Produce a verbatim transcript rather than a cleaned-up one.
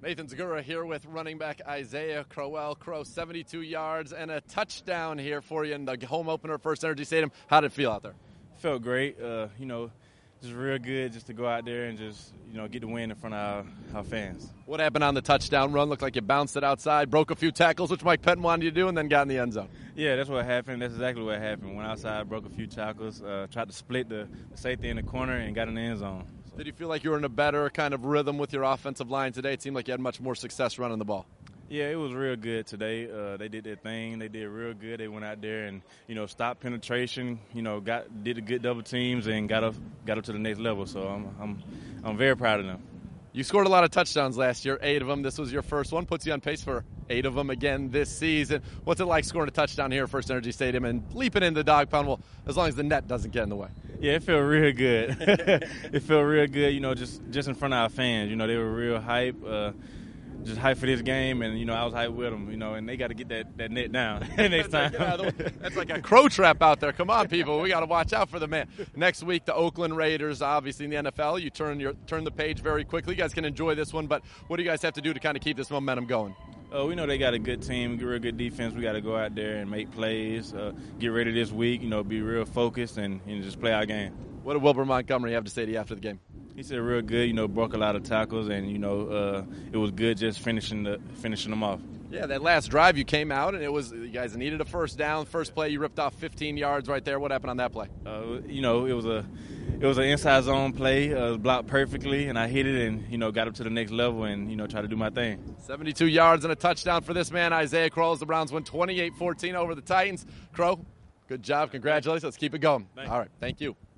Nathan Zegura here with running back Isaiah Crowell. Crow, seventy-two yards and a touchdown here for you in the home opener at First Energy Stadium. How did it feel out there? Felt great. Uh, you know, just real good just to go out there and just, you know, get the win in front of our, our fans. What happened on the touchdown run? Looked like you bounced it outside, broke a few tackles, which Mike Pettin wanted you to do, and then got in the end zone. Yeah, that's what happened. That's exactly what happened. Went outside, broke a few tackles, uh, tried to split the safety in the corner, and got in the end zone. So. Did you feel like you were in a better kind of rhythm with your offensive line today? It seemed like you had much more success running the ball. Yeah, it was real good today. Uh, they did their thing. They did real good. They went out there and, you know, stopped penetration. You know, got did a good double teams and got up got up to the next level. So I'm I'm I'm very proud of them. You scored a lot of touchdowns last year, eight of them. This was your first one. Puts you on pace for eight of them again this season. What's it like scoring a touchdown here at First Energy Stadium and leaping into the dog pound? Well, as long as the net doesn't get in the way. Yeah, it felt real good. It felt real good, you know, just, just in front of our fans. You know, they were real hype. Uh, Just hype for this game, and, you know, I was hype with them, you know, and they got to get that, that net down next time. That's like a crow trap out there. Come on, people. We got to watch out for the man. Next week, the Oakland Raiders, obviously in the N F L. You turn your turn the page very quickly. You guys can enjoy this one, but what do you guys have to do to kind of keep this momentum going? Uh, we know they got a good team, real good defense. We got to go out there and make plays, uh, get ready this week, you know, be real focused and, and just play our game. What did Wilbur Montgomery have to say to you after the game? He said real good, you know, broke a lot of tackles, and, you know, uh, it was good just finishing the finishing them off. Yeah, that last drive you came out, and it was you guys needed a first down. First play, you ripped off fifteen yards right there. What happened on that play? Uh, you know, it was a it was an inside zone play, uh, blocked perfectly, and I hit it and, you know, got up to the next level and, you know, try to do my thing. seventy-two yards and a touchdown for this man, Isaiah Crowell. The Browns win twenty-eight fourteen over the Titans. Crow, good job. Congratulations. Let's keep it going. Thanks. All right, thank you.